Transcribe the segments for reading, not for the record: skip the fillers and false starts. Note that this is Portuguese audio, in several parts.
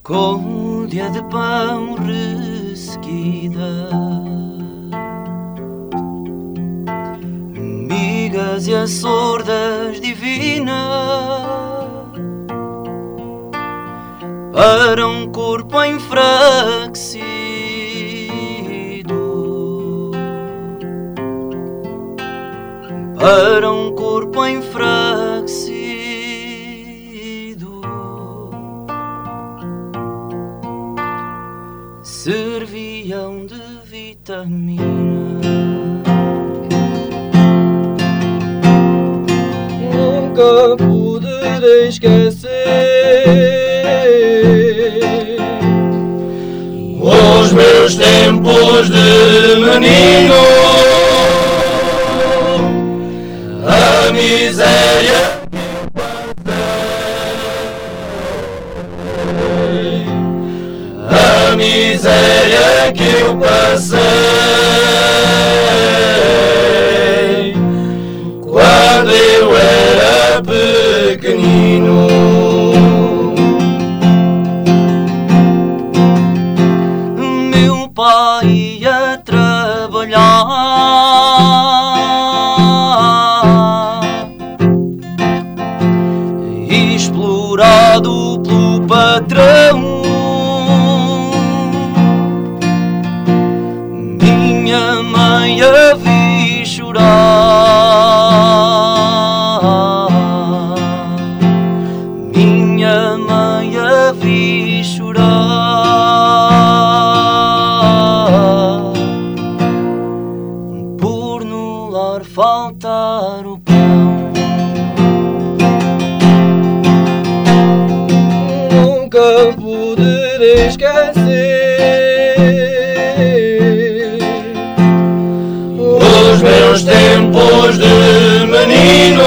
Côdea de pão ressequida, migas e açordas divinas, para um corpo enfraquecido, para um corpo enfraquecido. Serviam de vitamina. Nunca pude esquecer os meus tempos de menino, a miséria que passei, a miséria que eu passei quando eu era pequenino. Meu pai ia trabalhar, explorado pelo patrão. Minha mãe a vi chorar, minha mãe a vi chorar, por no lar faltar o pão. Nunca pude esquecer os meus tempos de menino,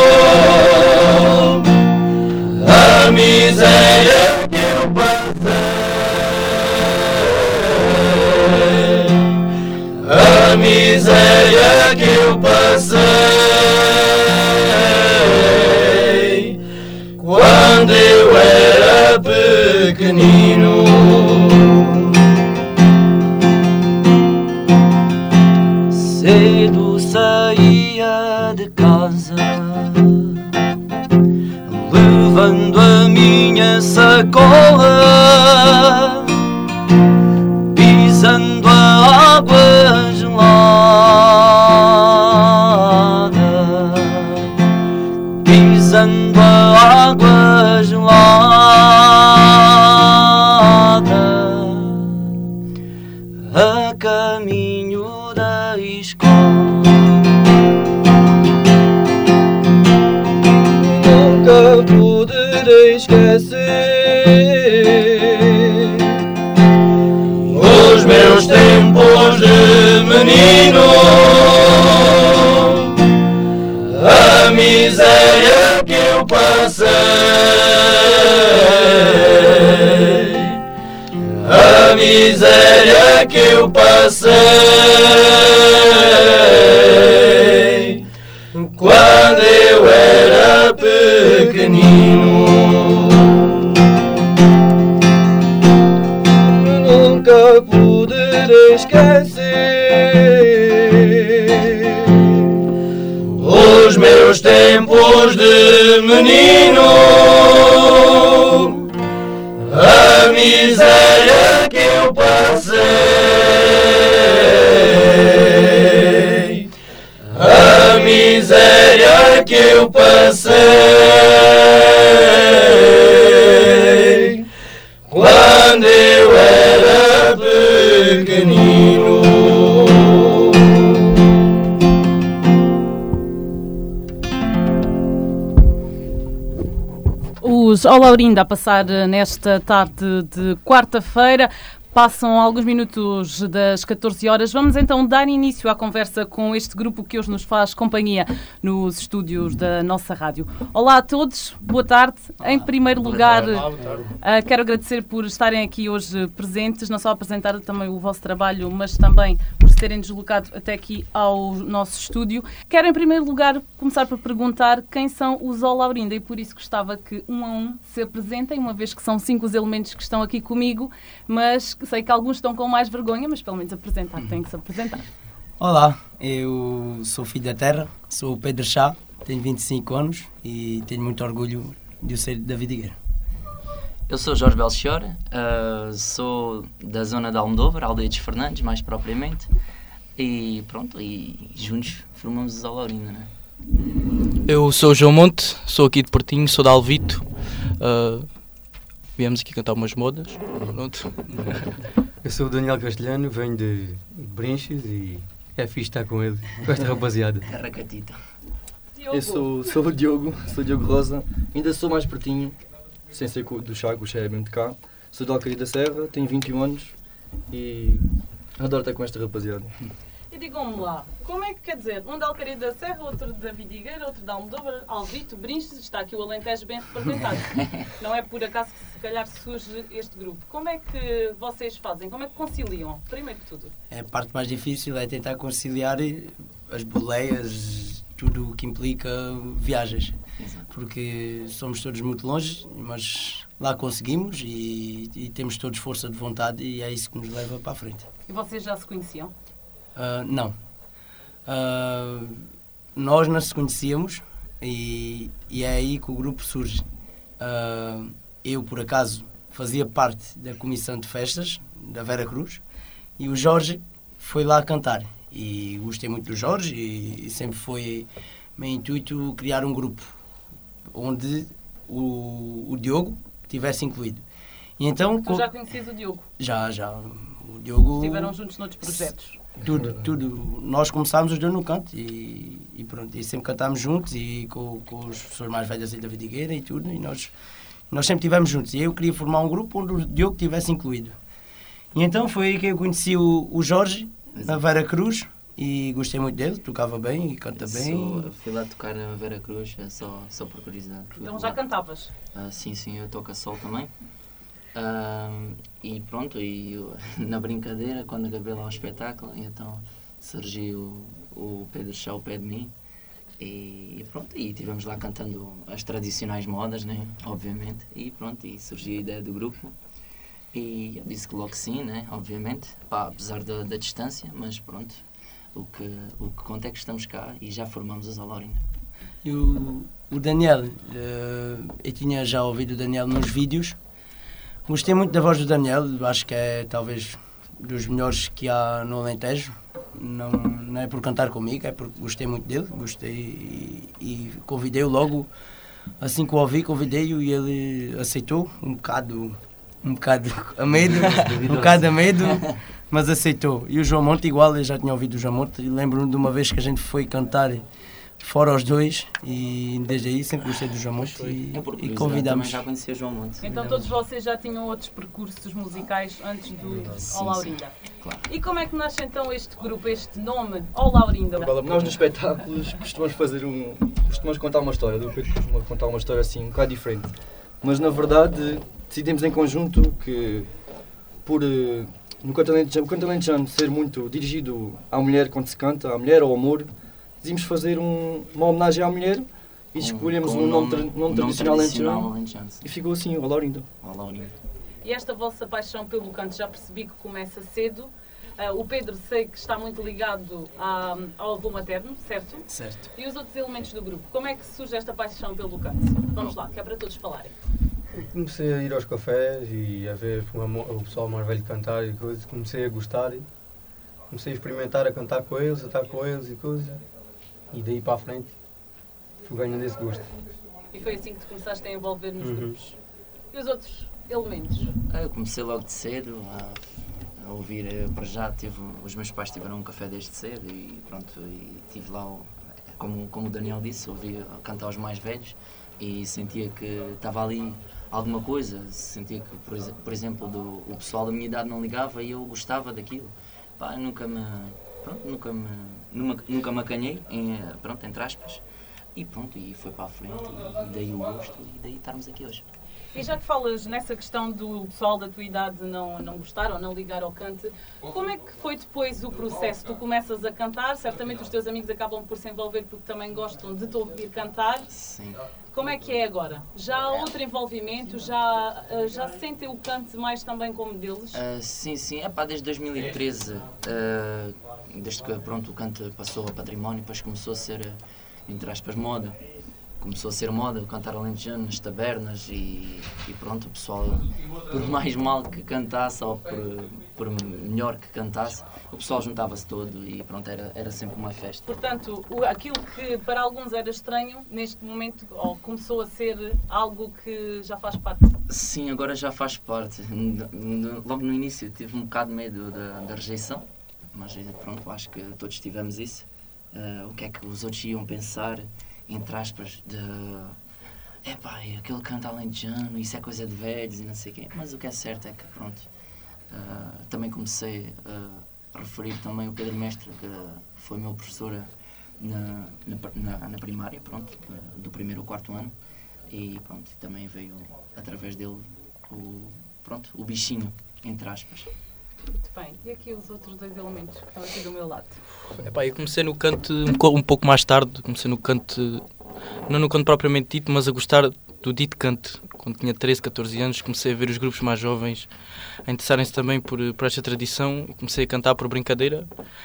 a miséria que eu passei, a miséria que eu passei quando eu era pequenino. Cedo saía de casa, levando a minha sacola, pisando a água gelada, pisando a água gelada, a caminho da escola. Nunca pude esquecer os meus tempos de menino, a miséria que eu passei, a miséria que eu passei quando eu era pequenino. Nunca pude esquecer os meus tempos de menino, a miséria que eu passei, a miséria que eu passei quando eu era pequenino. Os Olaurinda a passar nesta tarde de quarta-feira. Passam alguns minutos das 14 horas. Vamos então dar início à conversa com este grupo que hoje nos faz companhia nos estúdios da nossa rádio. Olá a todos, boa tarde. Em primeiro lugar, quero agradecer por estarem aqui hoje presentes, não só apresentar também o vosso trabalho, mas também por terem deslocado até aqui ao nosso estúdio. Quero, em primeiro lugar, começar por perguntar quem são os Olaurinda e por isso gostava que, um a um, se apresentem, uma vez que são 5 os elementos que estão aqui comigo, mas sei que alguns estão com mais vergonha, mas pelo menos apresentar, têm que se apresentar. Olá, eu sou filho da terra, sou o Pedro Chá, tenho 25 anos e tenho muito orgulho de eu ser da Vidigueira. Eu sou Jorge Belchior, sou da zona de Almodóvar, Aldeia dos Fernandes, mais propriamente, e pronto, e juntos formamos os Olaurinda, né? Eu sou o João Monte, sou aqui de Portinho, sou de Alvito, viemos aqui cantar umas modas, pronto. Eu sou o Daniel Castelhano, venho de Brinches e é fixe estar com ele, com esta rapaziada. Carracatita. Eu sou o Diogo Rosa, ainda sou mais pertinho, sem ser do Chaco, o Chá é mesmo de cá. Sou de Alcaria da Serra, tenho 21 anos e adoro estar com esta rapaziada. E digam-me lá, como é que quer dizer, um da Alcaria da Serra, outro da Vidigueira, outro da Almodóvar, Alvito, Brinches, está aqui o Alentejo bem representado. Não é por acaso que se calhar surge este grupo. Como é que vocês fazem? Como é que conciliam? Primeiro que tudo. A parte mais difícil é tentar conciliar as boleias, tudo o que implica viagens. Porque somos todos muito longe, mas lá conseguimos e temos todos força de vontade e é isso que nos leva para a frente. E vocês já se conheciam? Não. Nós não se conhecíamos e é aí que o grupo surge. Eu, por acaso, fazia parte da comissão de festas da Vera Cruz e o Jorge foi lá cantar. E gostei muito do Jorge e sempre foi meu intuito criar um grupo onde o Diogo estivesse incluído. E então, Tu já conheces o Diogo? Já. O Diogo... Estiveram juntos noutros projetos? Tudo. Nós começámos os dois no canto e pronto. E sempre cantámos juntos e com as pessoas mais velhas aí da Vidigueira e tudo. E nós sempre estivemos juntos. E eu queria formar um grupo onde o Diogo estivesse incluído. E então foi aí que eu conheci o Jorge, na Vera Cruz. E gostei muito dele, tocava bem e canta bem. Fui lá tocar na Vera Cruz, só por curiosidade. Então já cantavas? Sim, eu toco a sol também. E pronto, na brincadeira, quando acabei lá o espetáculo, então surgiu o Pedro Chá ao pé de mim. E pronto, e estivemos lá cantando as tradicionais modas, né? Obviamente. E pronto, e surgiu a ideia do grupo. E eu disse que logo sim, né? Obviamente, apesar da distância, mas pronto. O que conta é que estamos cá e já formamos os Olaurinda. E o Daniel, eu tinha já ouvido o Daniel nos vídeos. Gostei muito da voz do Daniel, acho que é talvez dos melhores que há no Alentejo. Não é por cantar comigo, é porque gostei muito dele. Gostei e convidei-o logo, assim que o ouvi, convidei-o e ele aceitou, um bocado a medo, mas aceitou. E o João Monte igual, eu já tinha ouvido o João Monte e lembro-me de uma vez que a gente foi cantar fora os dois e desde aí sempre gostei do João Monte e convidámos. Também já conheci o João Monte. Então todos vocês já tinham outros percursos musicais antes do Olaurinda. Claro. E como é que nasce então este grupo, este nome, Olaurinda? Nós nos espetáculos costumamos contar uma história, do Pedro costuma contar uma história assim um bocado diferente. Mas na verdade decidimos em conjunto que por no canto alentejano ser muito dirigido à mulher quando se canta, à mulher, ao amor, decidimos fazer uma homenagem à mulher e escolhemos um nome tradicional alentejano e ficou assim, o Olaurinda. E esta vossa paixão pelo canto já percebi que começa cedo. O Pedro sei que está muito ligado ao avô materno, certo? Certo. E os outros elementos do grupo? Como é que surge esta paixão pelo canto? Vamos lá, que é para todos falarem. Comecei a ir aos cafés e a ver o pessoal mais velho cantar e coisas, comecei a gostar, comecei a experimentar a cantar com eles, a estar com eles e coisas, e daí para a frente fui ganhando esse gosto. E foi assim que te começaste a envolver nos grupos. E os outros elementos? Eu comecei logo de cedo a ouvir, para já os meus pais tiveram um café desde cedo e pronto, e tive lá, como o Daniel disse, ouvia cantar os mais velhos e sentia que estava ali alguma coisa, sentia que, por exemplo, o pessoal da minha idade não ligava e eu gostava daquilo. Nunca me acanhei, entre aspas, e pronto, e foi para a frente, e daí o gosto, e daí estarmos aqui hoje. E já que falas nessa questão do pessoal da tua idade não gostar ou não ligar ao cante, como é que foi depois o processo? Tu começas a cantar, certamente os teus amigos acabam por se envolver porque também gostam de te ouvir cantar. Sim. Como é que é agora? Já há outro envolvimento? Já sentem o cante mais também como deles? Sim. Desde 2013, desde que pronto, o cante passou a património, depois começou a ser, entre aspas, moda. Começou a ser moda, cantar alentejano nas tabernas e pronto, o pessoal, por mais mal que cantasse ou por melhor que cantasse, o pessoal juntava-se todo e pronto, era sempre uma festa. Portanto, aquilo que para alguns era estranho, neste momento começou a ser algo que já faz parte? Sim, agora já faz parte. Logo no início tive um bocado de medo da rejeição, mas pronto, acho que todos tivemos isso. O que é que os outros iam pensar, entre aspas, aquele canta alentejano, isso é coisa de velhos e não sei o quê. Mas o que é certo é que, pronto, também comecei a referir também o Pedro Mestre, que foi meu professor na primária, pronto, do primeiro ao quarto ano. E pronto, também veio, através dele, o bichinho, entre aspas. Muito bem. E aqui os outros dois elementos que estão aqui do meu lado? Eu comecei no canto um pouco mais tarde, comecei no canto, não no canto propriamente dito, mas a gostar do dito canto. Quando tinha 13, 14 anos, comecei a ver os grupos mais jovens a interessarem-se também por esta tradição e comecei a cantar por brincadeira.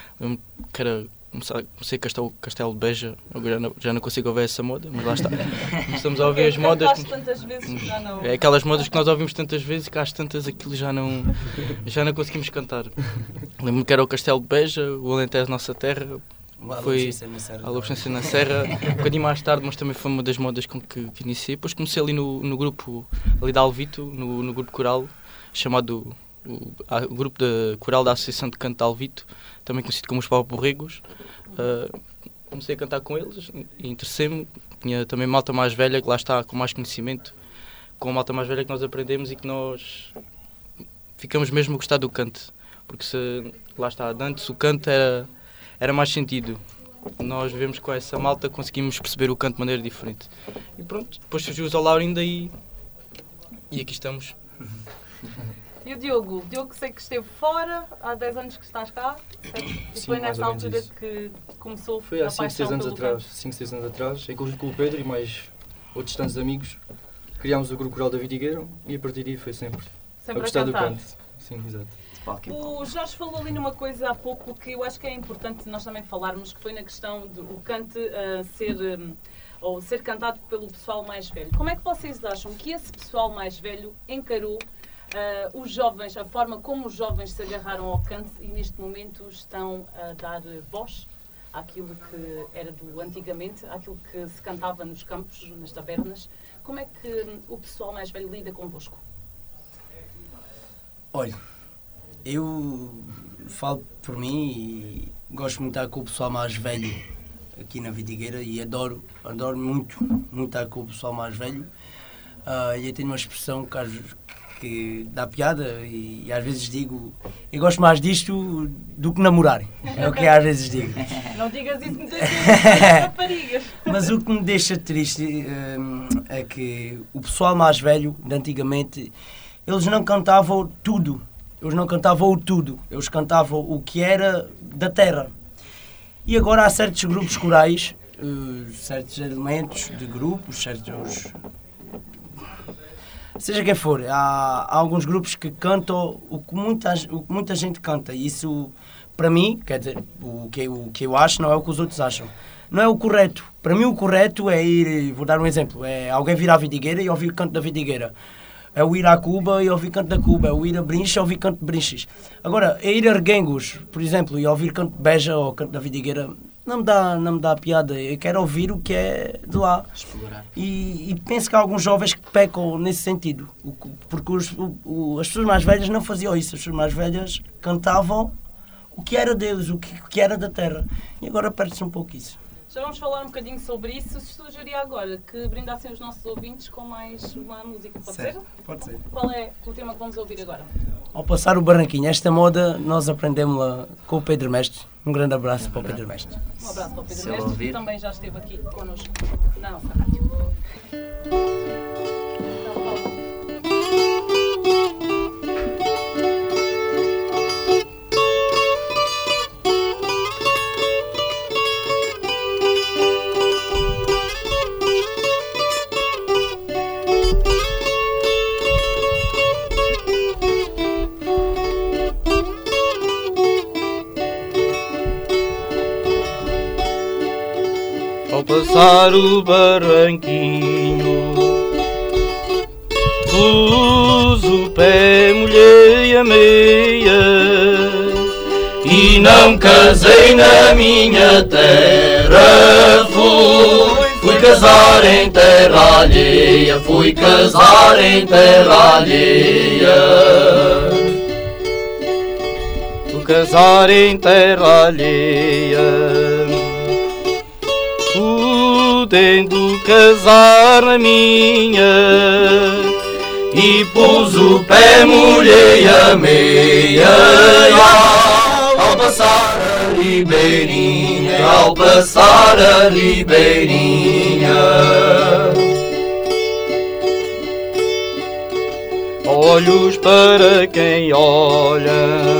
Comecei a Castelo de Beja, agora já não consigo ouvir essa moda, mas lá está. Começamos a ouvir as modas. Tantas vezes que já não... É aquelas modas que nós ouvimos tantas vezes que às tantas aquilo já não conseguimos cantar. Lembro-me que era o Castelo de Beja, o Alentejo Nossa Terra, foi a Loboscência na Serra, um bocadinho mais tarde, mas também foi uma das modas com que iniciei. Depois comecei ali no grupo ali de Alvito, no grupo coral, chamado o grupo de coral da Associação de Canto de Alvito, também conhecido como os Pau Borregos. Comecei a cantar com eles e interessei-me. Tinha também malta mais velha, que lá está com mais conhecimento, com a malta mais velha que nós aprendemos e que nós ficamos mesmo a gostar do canto, porque lá está, antes o canto era mais sentido. Nós vivemos com essa malta, conseguimos perceber o canto de maneira diferente. E pronto, depois surgiu o Laurinda e aqui estamos. E o Diogo? O Diogo sei que esteve fora, há 10 anos que estás cá, e foi nessa altura que começou foi há a paixão 5, 6 anos pelo atrás, canto. 5, 6 anos atrás, em conjunto com o Pedro e mais outros tantos amigos, criámos o grupo coral da Vidigueira e a partir daí foi sempre a gostar do canto. Sim, exato. O Jorge falou ali numa coisa há pouco que eu acho que é importante nós também falarmos, que foi na questão do cante ser cantado pelo pessoal mais velho. Como é que vocês acham que esse pessoal mais velho encarou os jovens, a forma como os jovens se agarraram ao canto e neste momento estão a dar voz àquilo que era do antigamente, àquilo que se cantava nos campos, nas tabernas? Como é que o pessoal mais velho lida convosco? Olha, eu falo por mim e gosto muito de estar com o pessoal mais velho aqui na Vidigueira e adoro muito estar com o pessoal mais velho. E eu tenho uma expressão que dá piada e às vezes digo, eu gosto mais disto do que namorar, é o que às vezes digo. Não digas isso muitas vezes, raparigas. Mas o que me deixa triste é que o pessoal mais velho, de antigamente, eles não cantavam tudo, eles cantavam o que era da terra. E agora há certos grupos corais, certos elementos de grupos, seja quem for, há alguns grupos que cantam o que muita gente canta. E isso, para mim, quer dizer, o que eu acho não é o que os outros acham. Não é o correto. Para mim o correto é ir, vou dar um exemplo, é alguém vir à Vidigueira e ouvir o canto da Vidigueira. É o ir à Cuba e ouvir canto da Cuba, é o ir a Brinches e ouvir canto de Brinches. Agora, é ir a Arguengos, por exemplo, e ouvir canto de Beja ou canto da Vidigueira, não me dá piada. Eu quero ouvir o que é de lá. Explorar. E penso que há alguns jovens que pecam nesse sentido, porque as pessoas mais velhas não faziam isso. As pessoas mais velhas cantavam o que era deles, o que era da terra. E agora perde-se um pouco isso. Já vamos falar um bocadinho sobre isso. Sugeria agora que brindassem os nossos ouvintes com mais uma música. Pode ser? Pode ser. Qual é o tema que vamos ouvir agora? Ao passar o Barranquinho, esta moda nós aprendemos-la com o Pedro Mestre. Um grande abraço para o Pedro Mestre. Um abraço para o Pedro Se ele Mestre, que ouvir. também já esteve aqui connosco na nossa rádio. Ao passar o barranquinho, pus o pé, molhei a meia e não casei na minha terra. Fui casar em terra alheia, fui casar em terra alheia. Fui casar em terra alheia, podendo casar na minha, e pus o pé, molhei a meia. Ao passar a ribeirinha, ao passar a ribeirinha, olhos para quem olha,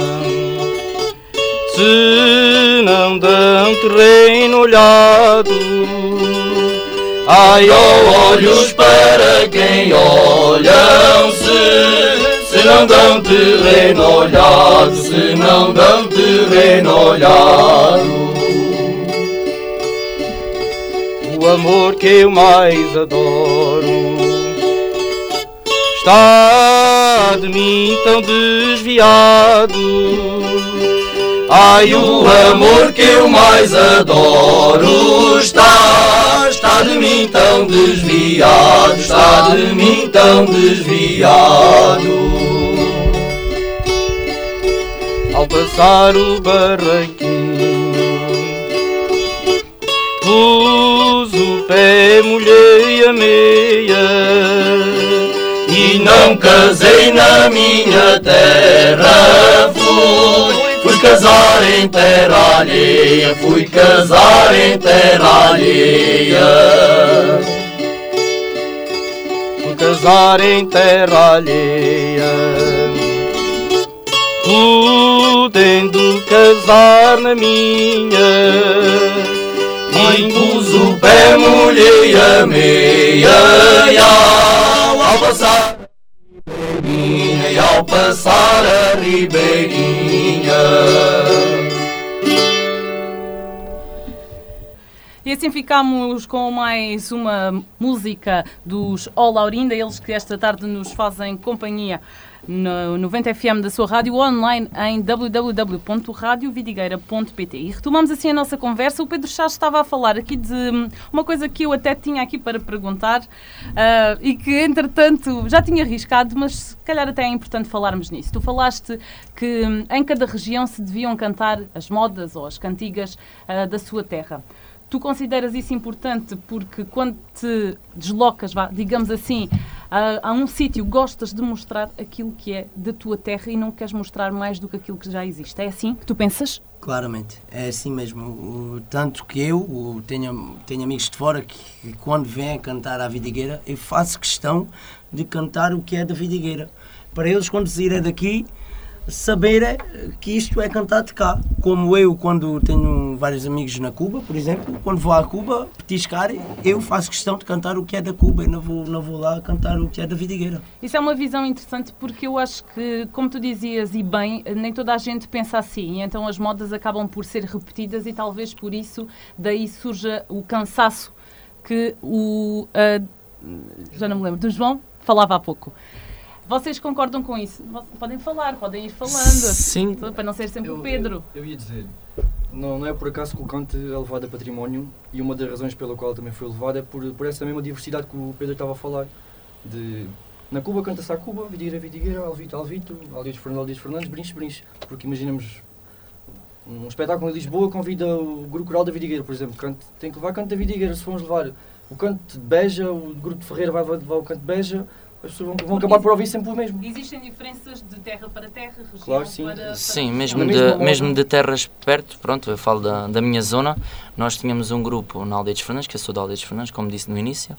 se não dão terreno olhado. ai, ó, olhos para quem olham, se não dão terreno olhado, se não dão terreno olhado. O amor que eu mais adoro está de mim tão desviado. Ai, o amor que eu mais adoro está de mim tão desviado, está de mim tão desviado. Ao passar o barranquinho, pus o pé, molhei a meia e não casei na minha terra. Fui casar em terra alheia, fui casar em terra alheia. Fui casar em terra alheia, podendo casar na minha, e pus o pé, molhei a meia. Ao passar e ao passar a ribeirinha. E assim ficamos com mais uma música dos Ó Laurinda, eles que esta tarde nos fazem companhia no 90 FM da sua rádio, online em www.radiovidigueira.pt. E retomamos assim a nossa conversa. O Pedro Chaves estava a falar aqui de uma coisa que eu até tinha aqui para perguntar e que, entretanto, já tinha arriscado, mas se calhar até é importante falarmos nisso. Tu falaste que em cada região se deviam cantar as modas ou as cantigas da sua terra. Tu consideras isso importante porque quando te deslocas, digamos assim, a um sítio, gostas de mostrar aquilo que é da tua terra e não queres mostrar mais do que aquilo que já existe? É assim que tu pensas? Claramente, é assim mesmo. Tanto que eu tenho amigos de fora que quando vêm cantar à Vidigueira, eu faço questão de cantar o que é da Vidigueira. Para eles, quando saírem daqui, saber que isto é cantado cá. Como eu, quando tenho vários amigos na Cuba, por exemplo, quando vou à Cuba petiscar, eu faço questão de cantar o que é da Cuba e não vou lá cantar o que é da Vidigueira. Isso é uma visão interessante porque eu acho que, como tu dizias e bem, nem toda a gente pensa assim, e então as modas acabam por ser repetidas e talvez por isso daí surja o cansaço que já não me lembro, do João falava há pouco. Vocês concordam com isso? Podem falar, podem ir falando. Sim. Para não ser sempre o Pedro. Eu ia dizer, não é por acaso que o canto é levado a património, e uma das razões pela qual também foi levado é por essa mesma diversidade que o Pedro estava a falar. Na Cuba canta-se à Cuba, Vidigueira, Vidigueira, Alvito, Alvito, Aldias Fernandes, Brinches, Brinches. Porque imaginamos um espetáculo em Lisboa convida o grupo coral da Vidigueira, por exemplo. Tem que levar canto da Vidigueira. Se formos levar o canto de Beja, o grupo de Ferreira vai levar o canto de Beja, as pessoas vão acabar por ouvir sempre o mesmo. Existem diferenças de terra para terra, região claro, sim. para sim, região. mesmo de terras perto, pronto, eu falo da minha zona. Nós tínhamos um grupo na Aldeia dos Fernandes, que eu sou da Aldeia dos Fernandes, como disse no início.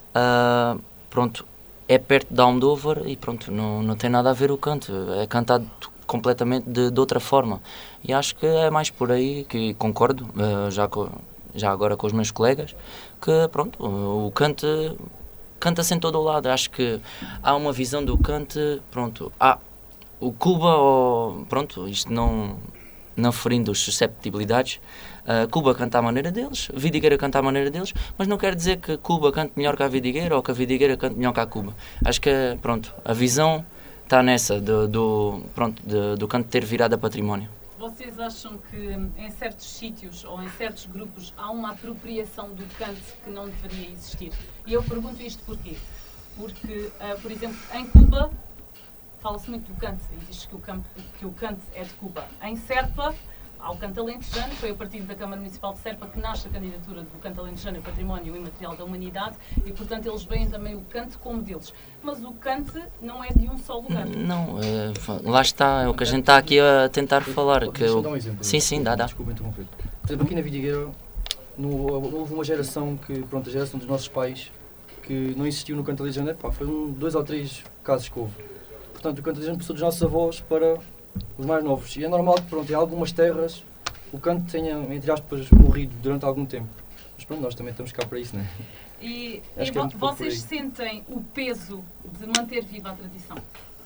Pronto, é perto de Almodóvar e pronto, não tem nada a ver o canto, é cantado completamente de outra forma. E acho que é mais por aí que concordo, já agora com os meus colegas, que pronto, o canto canta-se em todo o lado. Acho que há uma visão do canto, pronto, o Cuba, pronto, isto não não ferindo as susceptibilidades, Cuba canta à maneira deles, Vidigueira canta à maneira deles, mas não quer dizer que Cuba cante melhor que a Vidigueira ou que a Vidigueira cante melhor que a Cuba. Acho que, pronto, a visão está nessa, do canto ter virado a património. Vocês acham que em certos sítios ou em certos grupos há uma apropriação do canto que não deveria existir? E eu pergunto isto porquê? Porque, por exemplo, em Cuba fala-se muito do canto e diz que o canto é de Cuba. Em Serpa, há o canto alentejano, foi a partir da Câmara Municipal de Serpa que nasce a candidatura do canto alentejano a Património Imaterial da Humanidade e, portanto, eles veem também o canto como deles. Mas o canto não é de um só lugar. Não, lá está, é o que a gente está aqui a tentar falar. Deixa-me dar um exemplo. Sim, dá. Desculpa interromper. Por exemplo, aqui na Vidigueira houve uma geração a geração dos nossos pais, que não existiu no canto alentejano. Foi 2 ou 3 casos que houve. Portanto, o canto alentejano passou dos nossos avós para os mais novos. E é normal que, em algumas terras, o canto tenha, entre aspas, morrido durante algum tempo. Mas pronto, nós também estamos cá para isso, não é? E vocês sentem o peso de manter viva a tradição?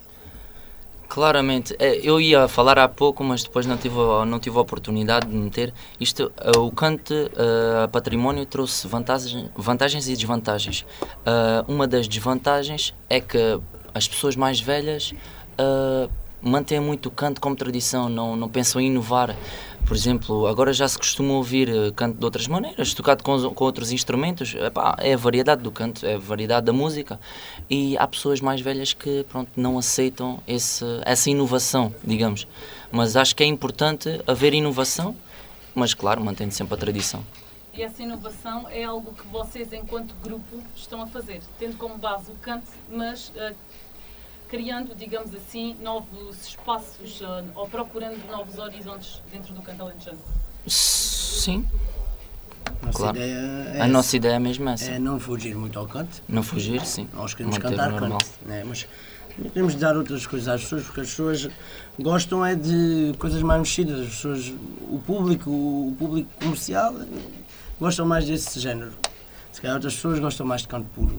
Claramente. Eu ia falar há pouco, mas depois não tive a oportunidade de meter. O canto a património trouxe vantagens e desvantagens. Uma das desvantagens é que as pessoas mais velhas mantêm muito o canto como tradição, não pensam em inovar. Por exemplo, agora já se costuma ouvir canto de outras maneiras, tocado com outros instrumentos. É a variedade do canto, é a variedade da música. E há pessoas mais velhas que não aceitam essa inovação, digamos. Mas acho que é importante haver inovação, mas claro, mantendo sempre a tradição. E essa inovação é algo que vocês, enquanto grupo, estão a fazer, tendo como base o canto, mas criando, digamos assim, novos espaços ou procurando novos horizontes dentro do canto alentejano? Sim. Claro. A nossa ideia é mesmo essa. É não fugir muito ao canto. Não fugir, sim. Nós queremos cantar canto, né? Mas queremos dar outras coisas às pessoas, porque as pessoas gostam de coisas mais mexidas. As pessoas, o público comercial gostam mais desse género. Se calhar outras pessoas gostam mais de canto puro.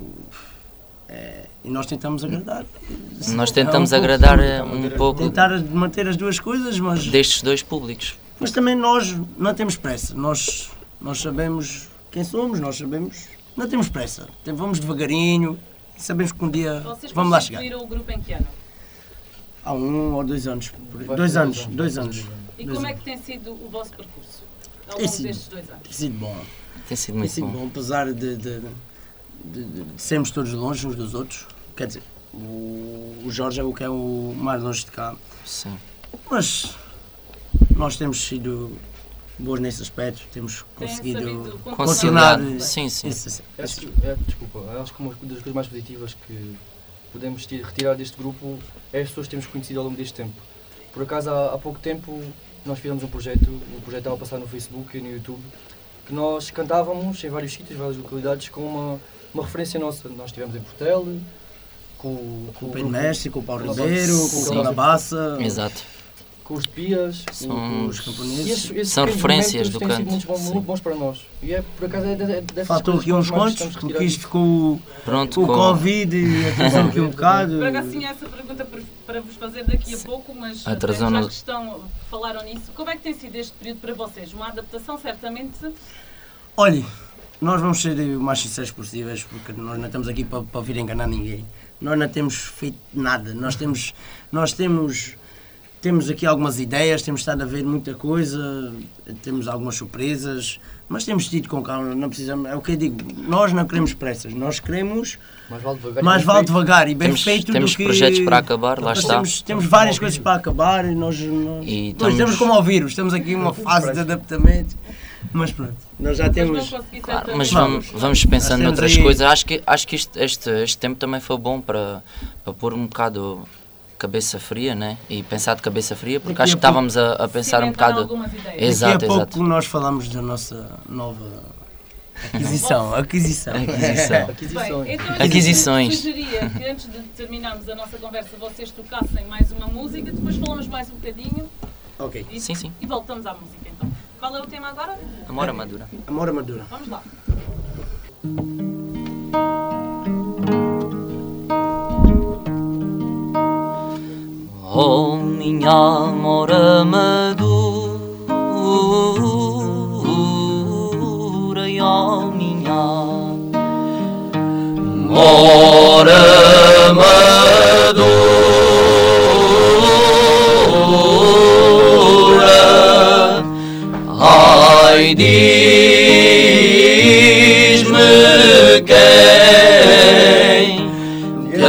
E nós tentamos agradar. Nós tentamos agradar um pouco. Tentar manter as duas coisas, mas destes dois públicos. Mas também nós não temos pressa. Nós sabemos quem somos, nós sabemos. Não temos pressa. Vamos devagarinho e sabemos que um dia vamos lá chegar. Vocês constituíram o grupo em que ano? Há 1 ou 2 anos. 2 anos. E como é que tem sido o vosso percurso ao longo destes 2 anos? Tem sido bom. Tem sido muito bom. Apesar de sermos todos longe uns dos outros. Quer dizer, o Jorge é o que é o mais longe de cá. Sim. Mas nós temos sido bons nesse aspecto, temos conseguido continuar. Sim. Desculpa, acho que uma das coisas mais positivas que podemos retirar deste grupo é as pessoas que temos conhecido ao longo deste tempo. Por acaso, há pouco tempo, nós fizemos um projeto, o projeto estava a passar no Facebook e no YouTube, que nós cantávamos em vários sítios, várias localidades, com uma referência nossa. Nós estivemos em Portel, com o Pedro Mestre, com o Paulo Ribeiro, com o Calabaça. Exato. Com os Pias, com os camponeses. São referências do canto. Muito bons para nós. E por acaso dessas faltou aqui uns quantos, porque isto ficou com o Covid e atrasou aqui um bocado. Por acaso tinha essa pergunta para vos fazer daqui a pouco, mas já que falaram nisso, como é que tem sido este período para vocês? Uma adaptação, certamente? Olhe, nós vamos ser o mais sinceros possíveis, porque nós não estamos aqui para vir enganar ninguém. Nós não temos feito nada. Nós temos aqui algumas ideias, temos estado a ver muita coisa, temos algumas surpresas, mas temos tido com calma, não precisamos, é o que eu digo, nós não queremos pressas, nós queremos mais vale devagar e bem feito temos do que... Temos projetos para acabar, lá está. Temos várias coisas para acabar e nós estamos como ao vírus, estamos aqui numa fase de adaptamento, mas pronto, nós já temos... Claro, mas vamos pensando noutras coisas, acho que este tempo também foi bom para pôr um bocado... cabeça fria, né? E pensar de cabeça fria, porque acho que estávamos a pensar um bocado... Exato, daqui a pouco nós falamos da nossa nova aquisições. Bem, então aquisições. Sugeria que antes de terminarmos a nossa conversa vocês tocassem mais uma música, depois falamos mais um bocadinho. Ok. Sim. E voltamos à música então. Qual é o tema agora? Amor Amadura. Amor Amadura. Vamos lá. Oh, minha amor Amadura, Ai, diz-me quem te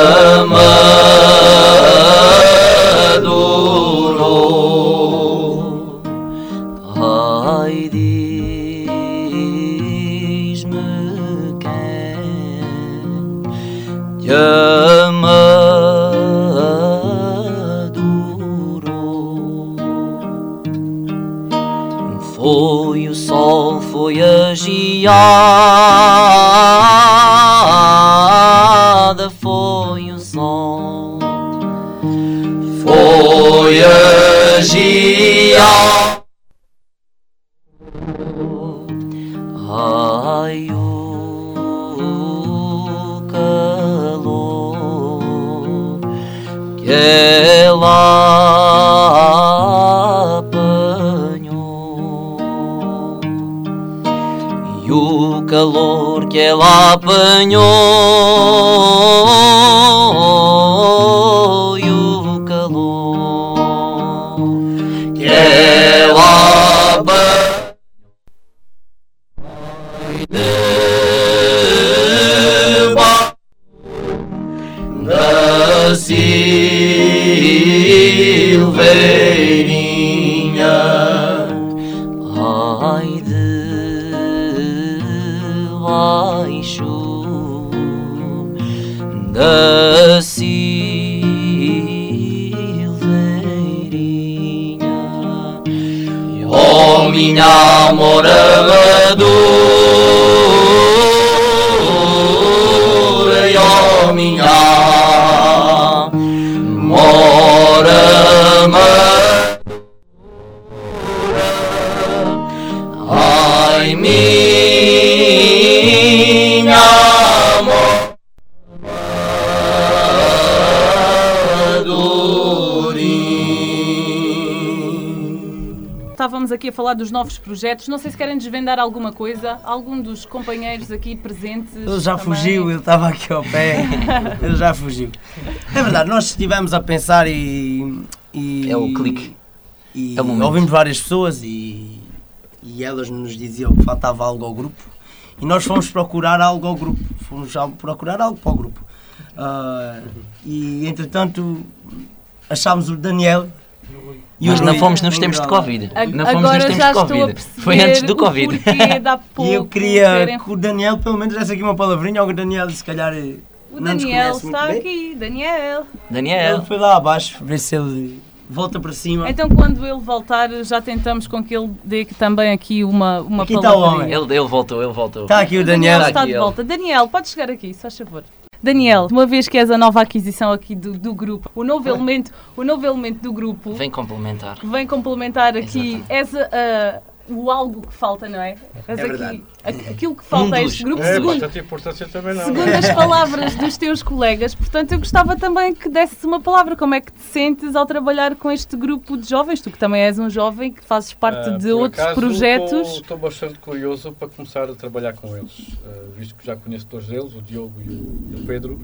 adorou. Ai, diz-me quem te adorou. Foi o sol, foi a geada, foi o sol, foi a geada. Ai, o calor que ela apanhou, e o calor que ela apanhou, e o calor que ela apanhou. Da Silveirinha, ai debaixo da Silveirinha, oh minha amora madura, oh minha mora madura, ai minha amora madurinha. Estávamos aqui a falar dos novos projetos. Não sei se querem desvendar alguma coisa. Algum dos companheiros aqui presentes? Ele já também? fugiu, ele estava aqui ao pé. Ele já fugiu. É verdade, nós estivemos a pensar e É o clique. E É o momento. ouvimos várias pessoas e elas nos diziam que faltava algo ao grupo. E nós fomos procurar algo ao grupo. Fomos procurar algo para o grupo. E entretanto achámos o Daniel. E Mas o não Rui fomos nos em tempos de Granada. Covid. Não fomos nos Agora tempos já de estou a Covid. perceber Foi antes do o Covid. porquê de há pouco E eu queria terem- que o Daniel pelo menos desse aqui uma palavrinha, ou o Daniel se calhar O não nos Daniel conhece muito está bem. aqui. Daniel. Daniel. Ele foi lá abaixo ver se ele volta para cima. Então quando ele voltar já tentamos com que ele dê também aqui uma Aqui está o palavrinha. homem. Ele voltou. Está aqui o O Daniel Daniel. está aqui de ele. volta. Daniel, pode chegar aqui, se faz favor. Daniel, uma vez que és a nova aquisição aqui do grupo, o novo elemento do grupo, Vem complementar. que vem complementar aqui, Exatamente. és o algo que falta, não é? És verdade. aquilo que falta a este grupo, segundo, Bastante importância também não. segundo as palavras dos teus colegas. Portanto, eu gostava também que desses uma palavra. Como é que te sentes ao trabalhar com este grupo de jovens? Tu que também és um jovem que fazes parte de Por outros acaso, projetos. Estou bastante curioso para começar a trabalhar com eles, visto que já conheço dois deles, o Diogo e o Pedro.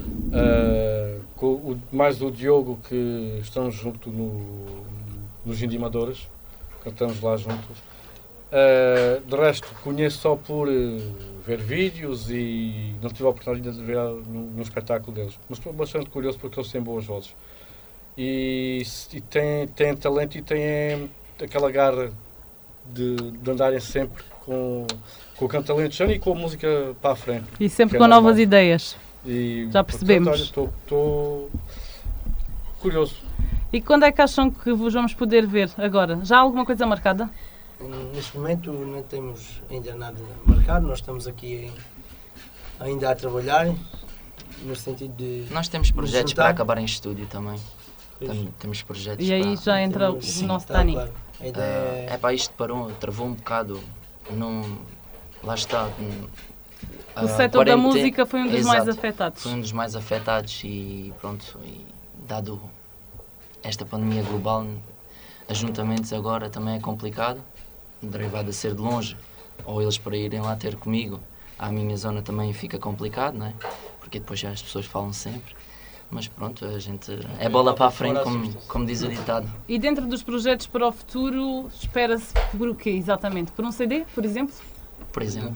Mais o Diogo, que estamos junto nos Indimadoras, cantamos lá juntos. De resto, conheço só por ver vídeos e não tive a oportunidade de ver no espetáculo deles. Mas estou bastante curioso porque eles têm boas vozes. E têm talento e têm aquela garra de andarem sempre com o canto alentejano e com a música para a frente. E sempre que é com normal. novas ideias. E, Já percebemos. Portanto, olha, estou curioso. E quando é que acham que vos vamos poder ver agora? Já há alguma coisa marcada? Neste momento não temos ainda nada marcado, nós estamos aqui ainda a trabalhar, no sentido de... Nós temos projetos juntar. para acabar em estúdio também. Pois. Temos projetos E aí para... já entra o Temos- nosso tá, Dani. claro. A ideia É pá, isto travou um bocado. Não, lá está. O setor da música foi um dos mais Exato. afetados. Foi um dos mais afetados e pronto, e dado esta pandemia global, ajuntamentos agora também é complicado, derivado a ser de longe, ou eles para irem lá ter comigo, à minha zona também fica complicado, não é? Porque depois já as pessoas falam sempre, Mas pronto, a gente é bola para a frente, como diz o ditado. E dentro dos projetos para o futuro, espera-se por o quê, exatamente? Por um CD, por exemplo? Por exemplo.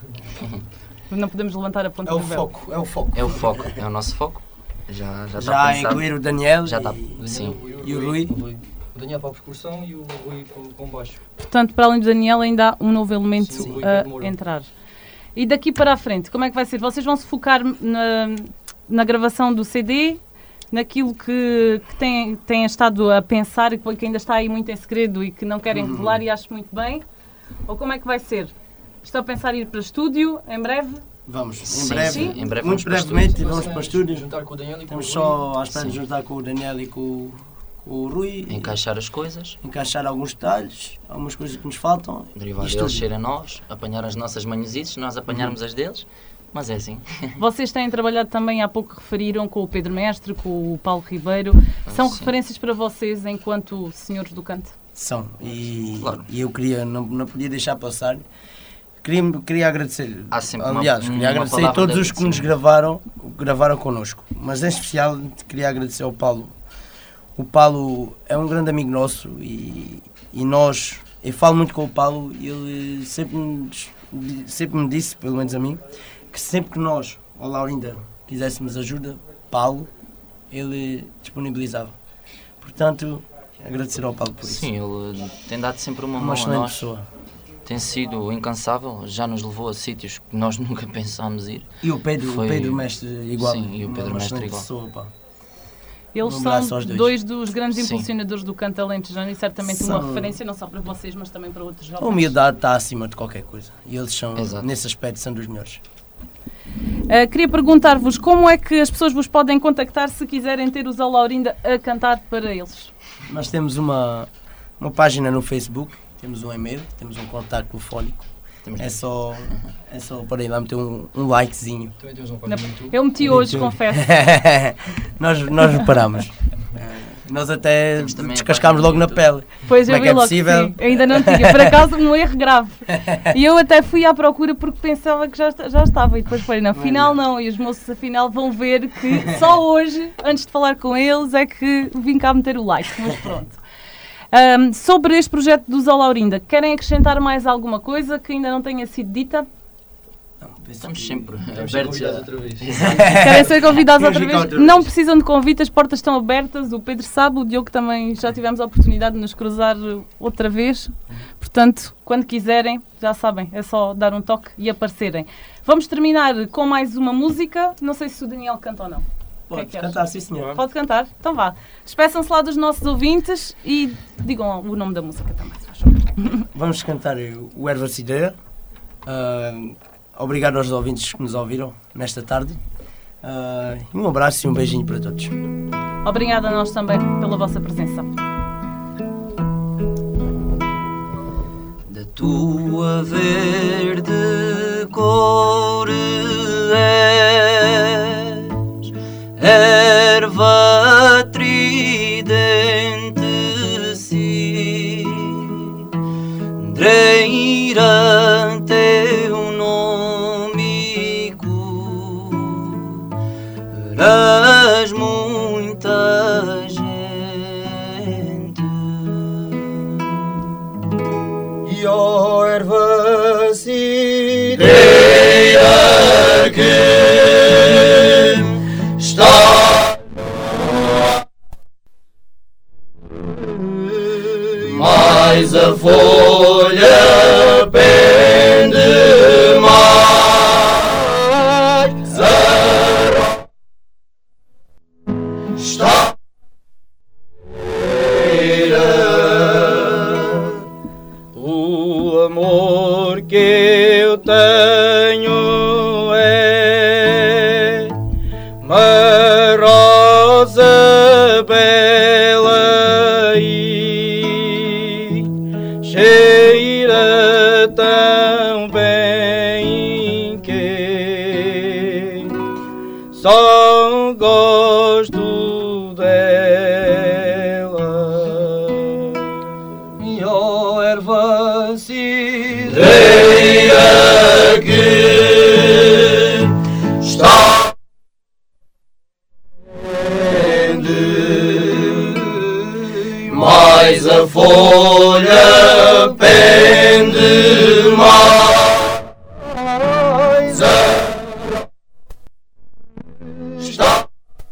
Não podemos levantar a ponta do véu. É o foco. É o foco, é o nosso foco. Já está Já pensado. incluir o Daniel Já está, O sim. Daniel e o Rui. O Daniel para a percussão e o Rui com baixo. Portanto, para além do Daniel, ainda há um novo elemento Sim, o Rui a Pedro Moura. entrar. E daqui para a frente, como é que vai ser? Vocês vão se focar na gravação do CD, naquilo que têm estado a pensar e que ainda está aí muito em segredo e que não querem revelar e acho muito bem? Ou como é que vai ser? Estão a pensar em ir para o estúdio em breve? Vamos, Sim, em breve, sim, em breve muito vamos para o brevemente vamos para o estúdio. Juntar com o Daniel e com o Estamos Rui. só à espera de Sim. juntar com o Daniel e com o Rui. Encaixar as coisas, Encaixar alguns detalhes, algumas coisas que nos faltam. derivar Isto deles tudo. ser a nós, apanhar as nossas manhosices, nós apanharmos as deles, mas é assim. Vocês têm trabalhado também, há pouco referiram, com o Pedro Mestre, com o Paulo Ribeiro. São Sim. referências para vocês enquanto senhores do canto? São. E, Claro. e eu queria, não podia deixar passar. Queria agradecer. Há sempre Aliás, uma queria agradecer a palavra todos de os que nos agradecimento. gravaram connosco. Mas em especial queria agradecer ao Paulo. O Paulo é um grande amigo nosso e nós, eu falo muito com o Paulo e ele sempre me disse, pelo menos a mim, que sempre que nós, ou Laurinda, quiséssemos ajuda, Paulo, ele disponibilizava. Portanto, agradecer ao Paulo por isso. Sim, ele tem dado sempre uma mão Uma a excelente nós, pessoa. tem sido incansável, já nos levou a sítios que nós nunca pensámos ir. E o Pedro, Foi- o Pedro Mestre igual. Sim, e o Pedro uma Mestre excelente igual. pessoa, pá. Eles Um abraço são aos dois. dois dos grandes Sim. impulsionadores do canto alentejano e certamente uma São- referência não só para vocês, mas também para outros A jovens. humildade está acima de qualquer coisa. E eles são, Exato. nesse aspecto, são dos melhores. Queria perguntar-vos como é que as pessoas vos podem contactar se quiserem ter o Zé Laurinda a cantar para eles. Nós temos uma página no Facebook, temos um e-mail, temos um contacto telefónico. Temos É só para ir lá meter um likezinho. Também temos uma página no YouTube. Eu meti hoje, confesso. nós reparamos. Nós até Temos também a descascámos página logo no na pele. Pois Como eu é vi que é logo possível? que sim. Ainda não tinha. Por acaso, um erro grave. E eu até fui à procura porque pensava que já estava. E depois falei, na final não. E os moços, afinal, vão ver que só hoje, antes de falar com eles, é que vim cá meter o like. Mas pronto. Sobre este projeto do Zé Laurinda, querem acrescentar mais alguma coisa que ainda não tenha sido dita? Não, penso Estamos que- sempre Estamos sempre abertos convidados a... outra vez. Querem ser convidados Queres outra vir cá vez? outra vez? Não precisam de convite, as portas estão abertas. O Pedro sabe, o Diogo também já tivemos a oportunidade de nos cruzar outra vez. Portanto, quando quiserem, já sabem, é só dar um toque e aparecerem. Vamos terminar com mais uma música. Não sei se o Daniel canta ou não. O que é Pode que achas? cantar, sim senhor. Pode cantar? Então vá. Despeçam-se lá dos nossos ouvintes e digam o nome da música também, se faz favor. Vamos cantar o Erva Cideira. Obrigado aos ouvintes que nos ouviram nesta tarde. E um abraço e um beijinho para todos. Obrigada a nós também pela vossa presença. Da tua verde cor és erva tridente cidreira teu nome curarás muita gente. E ó erva cideira que está mais a folha pende mais a está O amor que eu tenho é uma rosa bela e cheira tão bem que só gosto dela. e ó erva cideira Creia que está folha pende mais está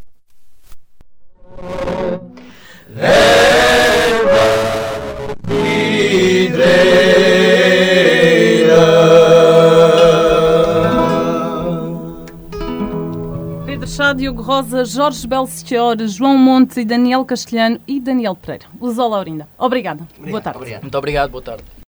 Pedro Chá, Diogo Rosa, Jorge Belchior, João Monte, Daniel Castelhano e Daniel Pereira. Usola Aurinda. Obrigada. Boa tarde. Obrigado. Muito obrigado, boa tarde.